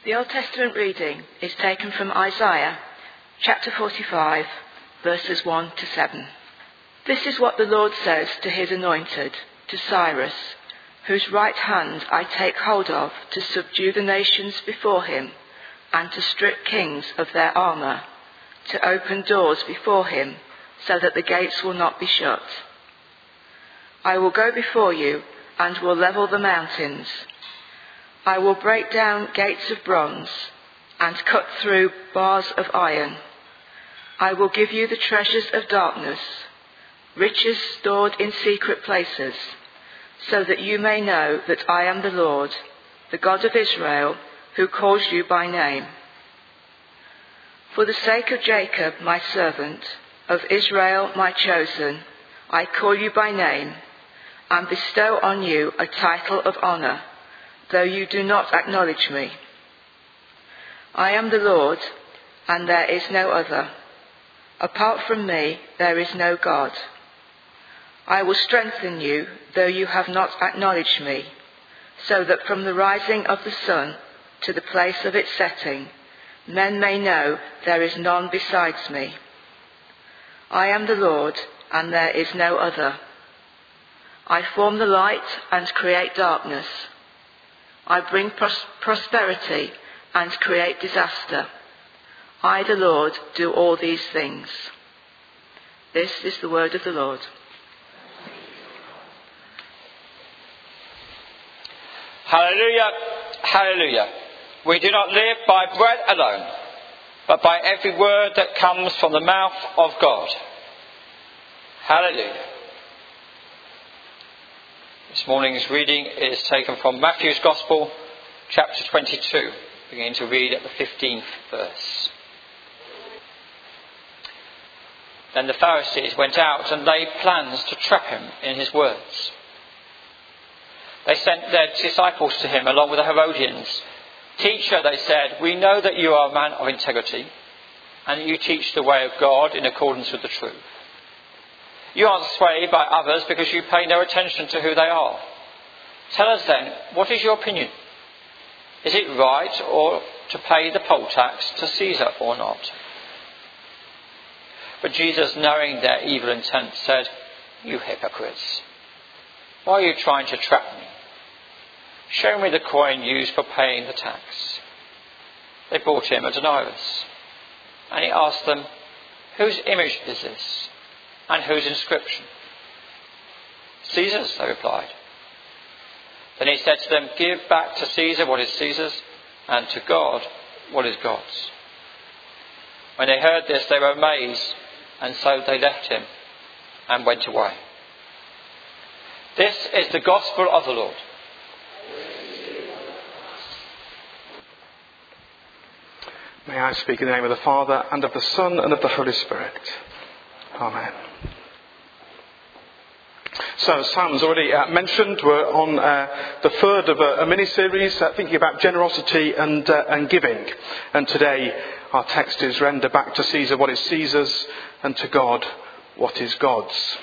The Old Testament reading is taken from Isaiah, chapter 45, verses 1 to 7. This is what the Lord says to his anointed, to Cyrus, whose right hand I take hold of to subdue the nations before him, and to strip kings of their armour, to open doors before him, so that the gates will not be shut. I will go before you, and will level the mountains. I will break down gates of bronze, and cut through bars of iron. I will give you the treasures of darkness, riches stored in secret places, so that you may know that I am the Lord, the God of Israel, who calls you by name. For the sake of Jacob, my servant, of Israel, my chosen, I call you by name, and bestow on you a title of honour, though you do not acknowledge me. I am the Lord, and there is no other. Apart from me, there is no God. I will strengthen you, though you have not acknowledged me, so that from the rising of the sun to the place of its setting, men may know there is none besides me. I am the Lord, and there is no other. I form the light and create darkness. I bring prosperity and create disaster. I, the Lord, do all these things. This is the word of the Lord. Hallelujah, hallelujah. We do not live by bread alone, but by every word that comes from the mouth of God. Hallelujah. This morning's reading is taken from Matthew's Gospel, chapter 22, beginning to read at the 15th verse. Then the Pharisees went out and laid plans to trap him in his words. They sent their disciples to him along with the Herodians. "Teacher," they said, "we know that you are a man of integrity, and that you teach the way of God in accordance with the truth. You aren't swayed by others because you pay no attention to who they are. Tell us then, what is your opinion? Is it right or to pay the poll tax to Caesar or not?" But Jesus, knowing their evil intent, said, "You hypocrites, why are you trying to trap me? Show me the coin used for paying the tax." They brought him a denarius, and he asked them, "Whose image is this, and whose inscription?" "Caesar's," they replied. Then he said to them, "Give back to Caesar what is Caesar's, and to God what is God's." When they heard this, they were amazed, and so they left him and went away. This is the gospel of the Lord. May I speak in the name of the Father, and of the Son, and of the Holy Spirit. Amen. So, as Sam's already mentioned, we're on the third of a mini-series thinking about generosity and giving. And today our text is "Render back to Caesar what is Caesar's, and to God what is God's."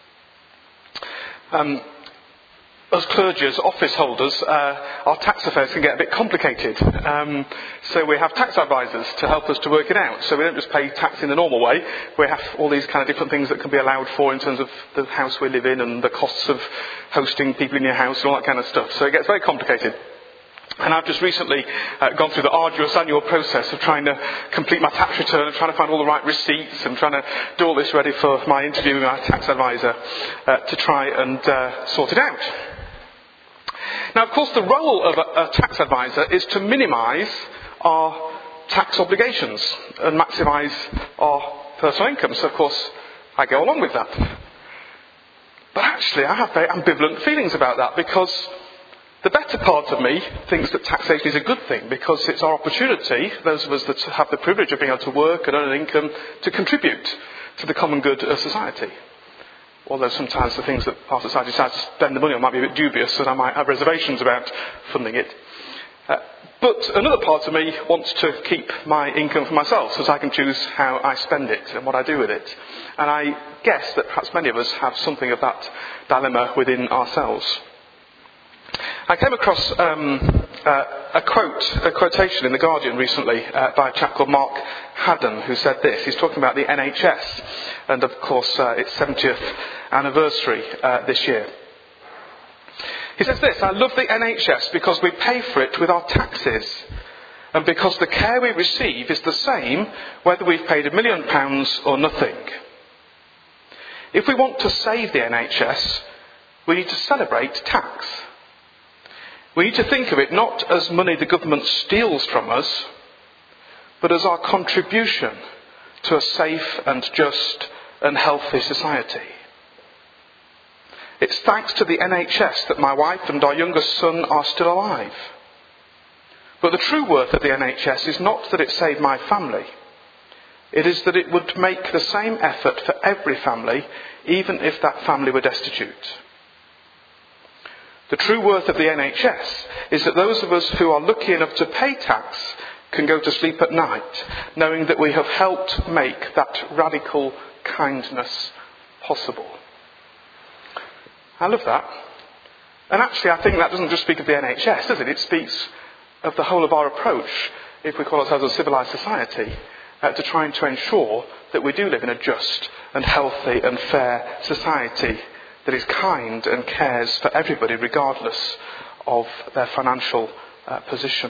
As clergy, as office holders, our tax affairs can get a bit complicated. So we have tax advisors to help us to work it out. So we don't just pay tax in the normal way. We have all these kind of different things that can be allowed for in terms of the house we live in and the costs of hosting people in your house and all that kind of stuff. So it gets very complicated. And I've just recently gone through the arduous annual process of trying to complete my tax return and trying to find all the right receipts and trying to do all this ready for my interview with my tax advisor to try and sort it out. Now, of course, the role of a tax advisor is to minimise our tax obligations and maximise our personal income. So, of course, I go along with that. But actually, I have very ambivalent feelings about that, because the better part of me thinks that taxation is a good thing, because it's our opportunity, those of us that have the privilege of being able to work and earn an income, to contribute to the common good of society. Although sometimes the things that our society decides to spend the money on might be a bit dubious, and I might have reservations about funding it. But another part of me wants to keep my income for myself, so that I can choose how I spend it and what I do with it. And I guess that perhaps many of us have something of that dilemma within ourselves. I came across a quotation in The Guardian recently by a chap called Mark Haddon, who said this. He's talking about the NHS, and of course its 70th anniversary this year. He says this: "I love the NHS because we pay for it with our taxes, and because the care we receive is the same whether we've paid £1 million or nothing. If we want to save the NHS, we need to celebrate tax. We need to think of it not as money the government steals from us, but as our contribution to a safe and just and healthy society. It's thanks to the NHS that my wife and our youngest son are still alive. But the true worth of the NHS is not that it saved my family. It is that it would make the same effort for every family, even if that family were destitute. The true worth of the NHS is that those of us who are lucky enough to pay tax can go to sleep at night, knowing that we have helped make that radical kindness possible." I love that. And actually, I think that doesn't just speak of the NHS, does it? It speaks of the whole of our approach, if we call ourselves a civilised society, to trying to ensure that we do live in a just and healthy and fair society that is kind and cares for everybody regardless of their financial position.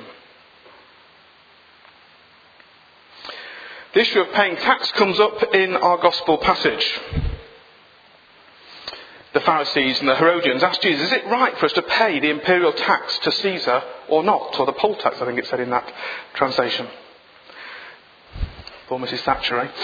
The issue of paying tax comes up in our gospel passage. The Pharisees and the Herodians asked Jesus, "Is it right for us to pay the imperial tax to Caesar or not?" Or the poll tax, I think it said in that translation. Poor Mrs. Thatcher, eh?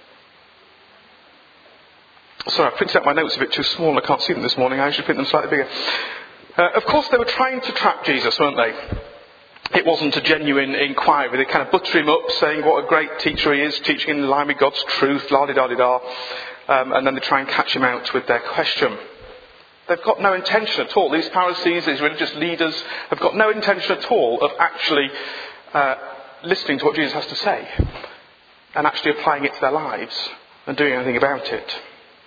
Sorry, I printed out my notes a bit too small. I can't see them this morning. I should print them slightly bigger. Of course, they were trying to trap Jesus, weren't they? It wasn't a genuine inquiry. They kind of butter him up, saying what a great teacher he is, teaching in line with God's truth, la-di-da-di-da. And then they try and catch him out with their question. They've got no intention at all. These Pharisees, these religious leaders, have got no intention at all of actually listening to what Jesus has to say and actually applying it to their lives and doing anything about it.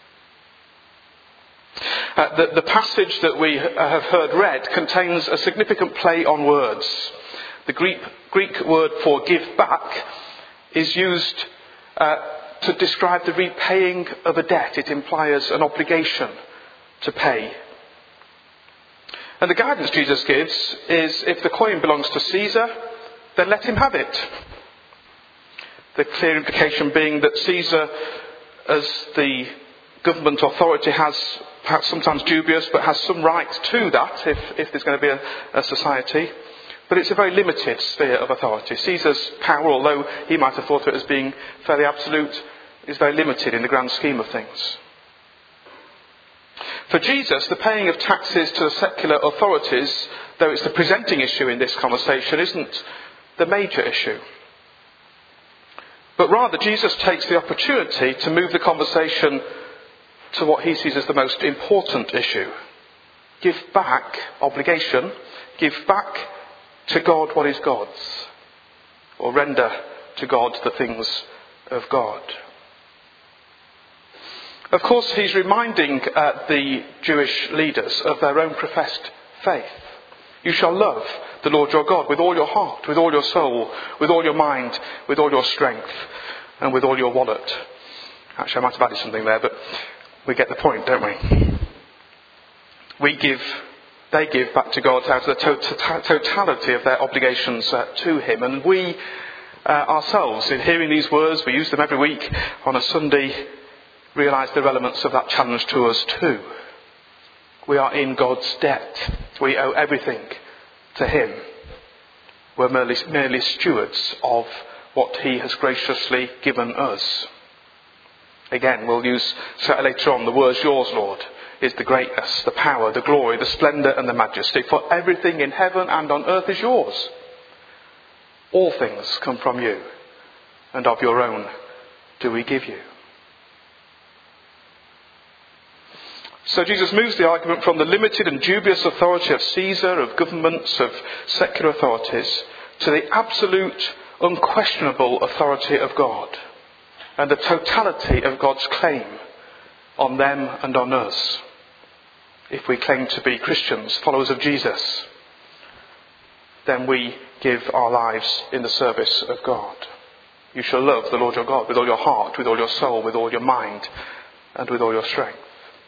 The passage that we have heard read contains a significant play on words. The Greek word for give back is used to describe the repaying of a debt. It implies an obligation to pay. And the guidance Jesus gives is, if the coin belongs to Caesar, then let him have it. The clear implication being that Caesar, as the government authority, has, perhaps sometimes dubious, but has some right to that if there's going to be a society. But it's a very limited sphere of authority. Caesar's power, although he might have thought of it as being fairly absolute, is very limited in the grand scheme of things. For Jesus, the paying of taxes to the secular authorities, though it's the presenting issue in this conversation, isn't the major issue. But rather, Jesus takes the opportunity to move the conversation to what he sees as the most important issue. Give back, obligation, give back to God what is God's, or render to God the things of God. Of course, he's reminding the Jewish leaders of their own professed faith. You shall love the Lord your God with all your heart, with all your soul, with all your mind, with all your strength, and with all your wallet. Actually, I might have added something there, but we get the point, don't we? They give back to God out of the totality of their obligations to him. And we ourselves, in hearing these words, we use them every week on a Sunday, realise the relevance of that challenge to us too. We are in God's debt. We owe everything to him. We're merely stewards of what he has graciously given us. Again, we'll use later on the words, yours, Lord, is the greatness, the power, the glory, the splendour and the majesty. For everything in heaven and on earth is yours. All things come from you, and of your own do we give you. So Jesus moves the argument from the limited and dubious authority of Caesar, of governments, of secular authorities, to the absolute, unquestionable authority of God, and the totality of God's claim on them and on us, if we claim to be Christians, followers of Jesus. then we give our lives in the service of God. You shall love the Lord your God with all your heart, with all your soul, with all your mind, and with all your strength.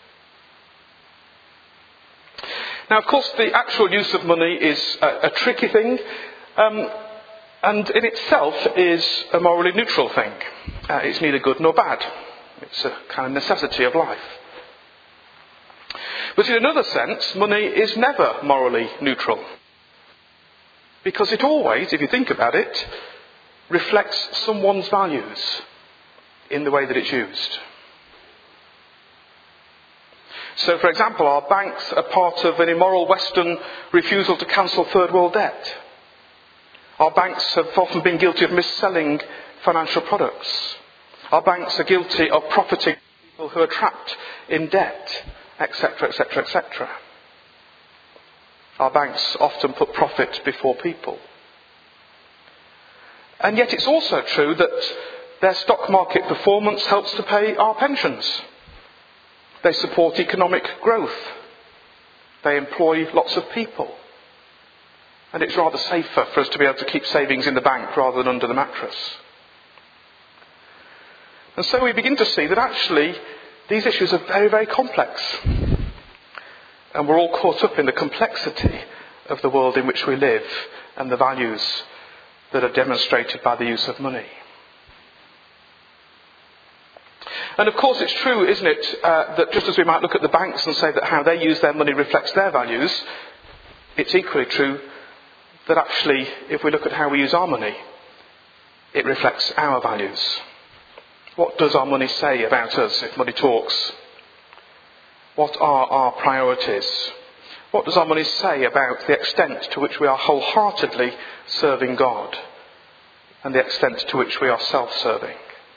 Now, of course, the actual use of money is a tricky thing, and in itself is a morally neutral thing. It's neither good nor bad. It's a kind of necessity of life. But in another sense, money is never morally neutral. Because it always, if you think about it, reflects someone's values in the way that it's used. So, for example, our banks are part of an immoral Western refusal to cancel third world debt. Our banks have often been guilty of mis-selling financial products. Our banks are guilty of profiting people who are trapped in debt, etc., etc., etc. Our banks often put profit before people. And yet it's also true that their stock market performance helps to pay our pensions. They support economic growth. They employ lots of people. And it's rather safer for us to be able to keep savings in the bank rather than under the mattress. And so we begin to see that actually these issues are very, very complex. And we're all caught up in the complexity of the world in which we live and the values that are demonstrated by the use of money. And of course it's true, isn't it, that just as we might look at the banks and say that how they use their money reflects their values, it's equally true that actually if we look at how we use our money, it reflects our values. What does our money say about us if money talks? What are our priorities? What does our money say about the extent to which we are wholeheartedly serving God and the extent to which we are self-serving?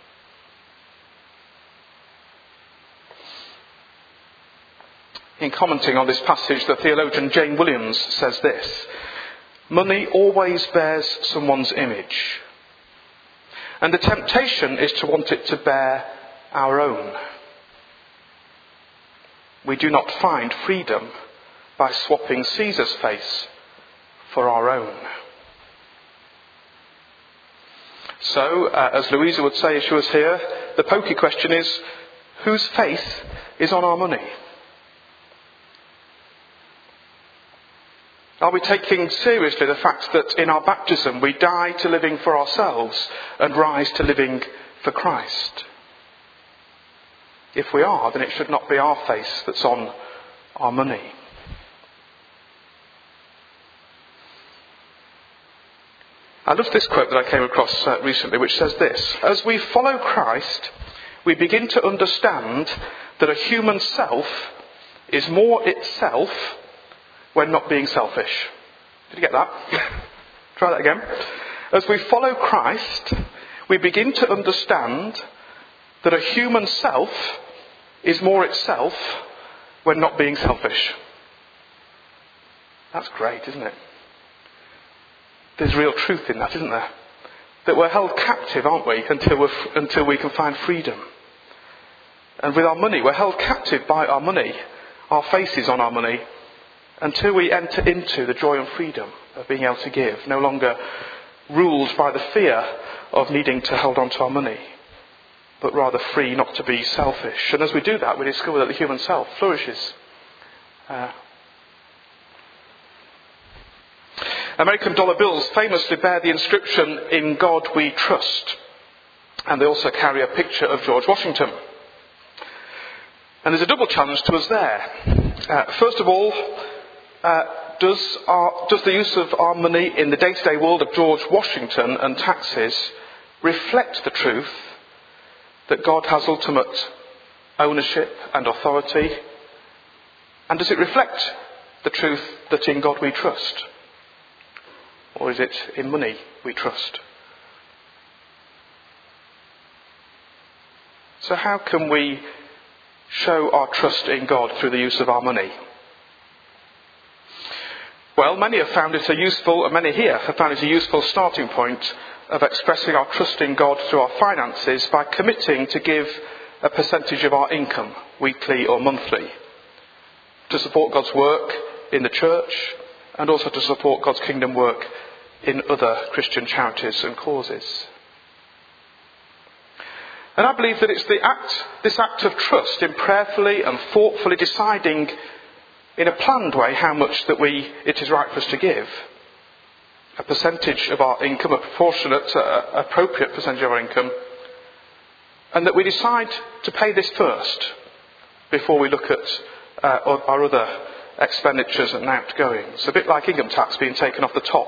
In commenting on this passage, the theologian Jane Williams says this: money always bears someone's image, and the temptation is to want it to bear our own. We do not find freedom by swapping Caesar's face for our own. So, as Louisa would say if she was here, the pokey question is, whose faith is on our money? Are we taking seriously the fact that in our baptism we die to living for ourselves and rise to living for Christ? If we are, then it should not be our face that's on our money. I love this quote that I came across recently, which says this: as we follow Christ, we begin to understand that a human self is more itself when not being selfish. Did you get that? Try that again. As we follow Christ, we begin to understand that a human self is more itself when not being selfish. That's great, isn't it? There's real truth in that, isn't there? That we're held captive, aren't we, until we can find freedom. And with our money, we're held captive by our money, our faces on our money, until we enter into the joy and freedom of being able to give, no longer ruled by the fear of needing to hold on to our money, but rather free not to be selfish. And as we do that, we discover that the human self flourishes. American dollar bills famously bear the inscription, "In God we trust." And they also carry a picture of George Washington. And there's a double challenge to us there. First of all, does the use of our money in the day-to-day world of George Washington and taxes reflect the truth that God has ultimate ownership and authority? And does it reflect the truth that in God we trust? Or is it in money we trust? So how can we show our trust in God through the use of our money? Well, many here have found it a useful starting point of expressing our trust in God through our finances by committing to give a percentage of our income, weekly or monthly, to support God's work in the church, and also to support God's kingdom work in other Christian charities and causes. And I believe that it's this act of trust in prayerfully and thoughtfully deciding in a planned way how much that it is right for us to give. A percentage of our income, a proportionate, appropriate percentage of our income. And that we decide to pay this first before we look at our other expenditures and outgoings. A bit like income tax being taken off the top.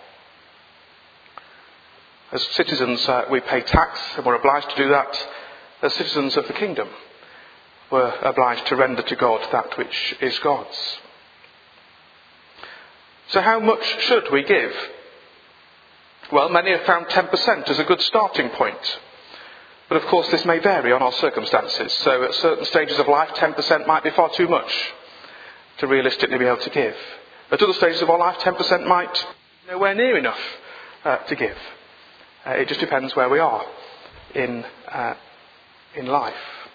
As citizens, we pay tax and we're obliged to do that. As citizens of the kingdom, we're obliged to render to God that which is God's. So how much should we give? Well, many have found 10% as a good starting point. But of course this may vary on our circumstances. So at certain stages of life, 10% might be far too much to realistically be able to give. At other stages of our life, 10% might be nowhere near enough to give. It just depends where we are in life.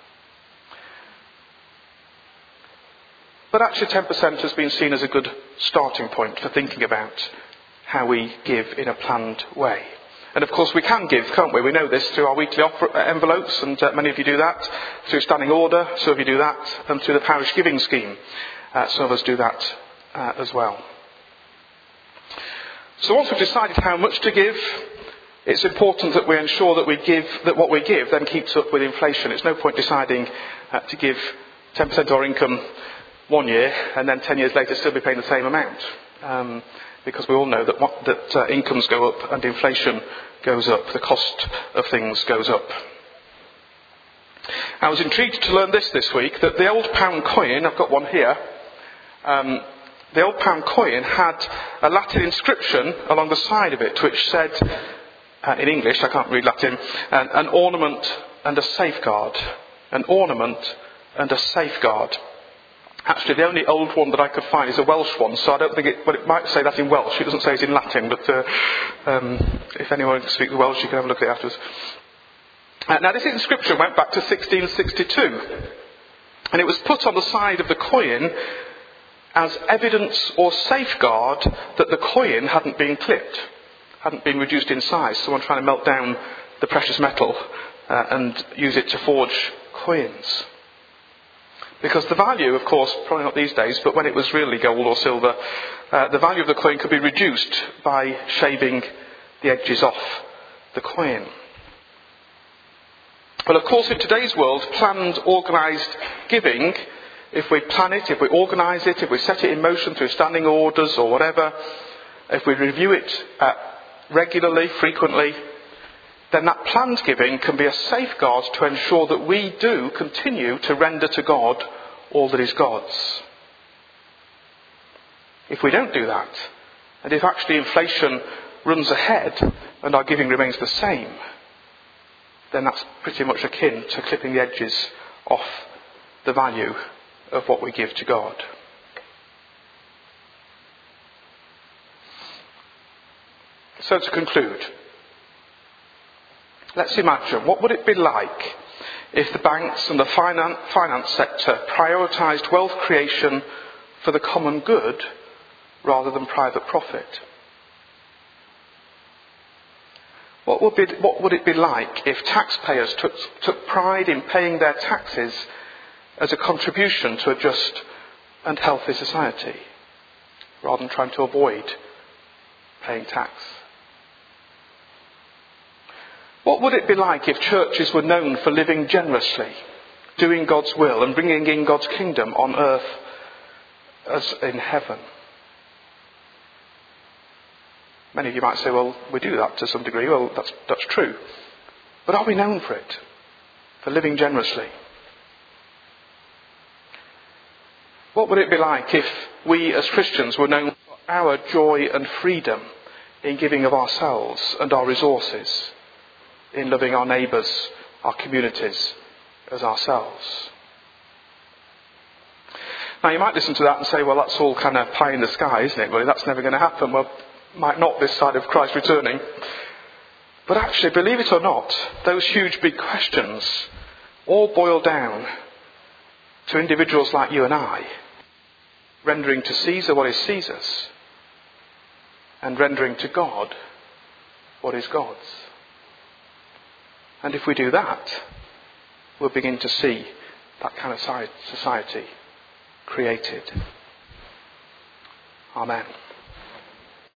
But actually 10% has been seen as a good starting point for thinking about how we give in a planned way. And of course we can give, can't we? We know this through our weekly envelopes, and many of you do that, through standing order, some of you do that, and through the parish giving scheme. Some of us do that as well. So once we've decided how much to give, it's important that we ensure that what we give then keeps up with inflation. It's no point deciding to give 10% of our income one year and then 10 years later still be paying the same amount. Because we all know that incomes go up and inflation goes up. The cost of things goes up. I was intrigued to learn this week, that the old pound coin, I've got one here, the old pound coin had a Latin inscription along the side of it which said, in English, I can't read Latin, an ornament and a safeguard. An ornament and a safeguard. Actually, the only old one that I could find is a Welsh one, so I don't think it might say that in Welsh. It doesn't say it in Latin, but if anyone can speak Welsh, you can have a look at it afterwards. Now, this inscription went back to 1662, and it was put on the side of the coin as evidence or safeguard that the coin hadn't been clipped, hadn't been reduced in size. Someone trying to melt down the precious metal and use it to forge coins. Because the value, of course, probably not these days, but when it was really gold or silver, the value of the coin could be reduced by shaving the edges off the coin. But of course, in today's world, planned, organised giving, if we plan it, if we organise it, if we set it in motion through standing orders or whatever, if we review it regularly, frequently, then that planned giving can be a safeguard to ensure that we do continue to render to God all that is God's. If we don't do that, and if actually inflation runs ahead and our giving remains the same, then that's pretty much akin to clipping the edges off the value of what we give to God. So to conclude, let's imagine, what would it be like if the banks and the finance sector prioritised wealth creation for the common good rather than private profit? What would it be like if taxpayers took pride in paying their taxes as a contribution to a just and healthy society, rather than trying to avoid paying tax? What would it be like if churches were known for living generously, doing God's will and bringing in God's kingdom on earth as in heaven? Many of you might say, well, we do that to some degree. Well, that's true. But are we known for it? For living generously? What would it be like if we as Christians were known for our joy and freedom in giving of ourselves and our resources, in loving our neighbours, our communities as ourselves? Now you might listen to that and say, well, that's all kind of pie in the sky, isn't it? Well, that's never going to happen. Well, might not this side of Christ returning. But actually, believe it or not, those huge big questions all boil down to individuals like you and I, rendering to Caesar what is Caesar's and rendering to God what is God's. And if we do that, we'll begin to see that kind of society created. Amen.